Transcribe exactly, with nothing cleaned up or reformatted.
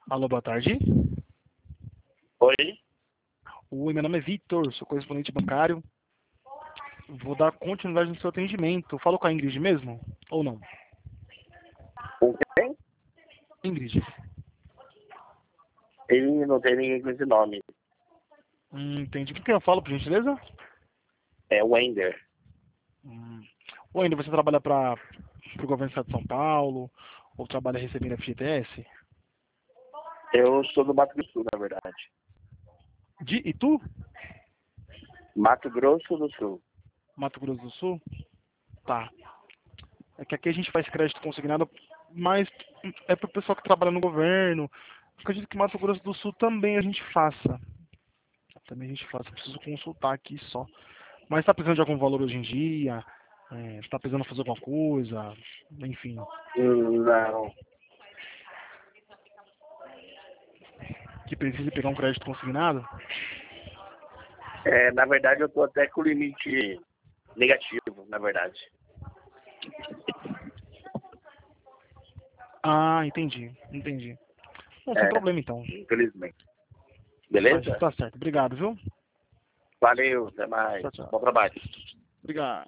Alô, boa tarde. Oi? Oi, meu nome é Vitor, sou correspondente bancário. Vou dar continuidade no seu atendimento. Falo com a Ingrid mesmo? Ou não? O quem? Ingrid. Ele não tem ninguém com esse nome. Hum, entendi. Com quem eu falo, por gentileza? É o Wender. Hum. Ou ainda você trabalha para o governo do estado de São Paulo? Ou trabalha recebendo F G T S? Eu sou do Mato Grosso do Sul, na verdade. De Itu? Mato Grosso do Sul. Mato Grosso do Sul? Tá. É que aqui a gente faz crédito consignado, mas é para o pessoal que trabalha no governo. Acredito que Mato Grosso do Sul também a gente faça. Também a gente faça. Preciso consultar aqui só. Mas está precisando de algum valor hoje em dia? Está precisando fazer alguma coisa? Enfim. Hum, Não. Que precise pegar um crédito consignado? É, na verdade, eu tô até com limite negativo, na verdade. Ah, entendi. Entendi. Bom, sem É, problema então. infelizmente. Mas Beleza? tá certo. Obrigado, viu? Valeu, até mais. Tchau, tchau. Bom trabalho. Obrigado.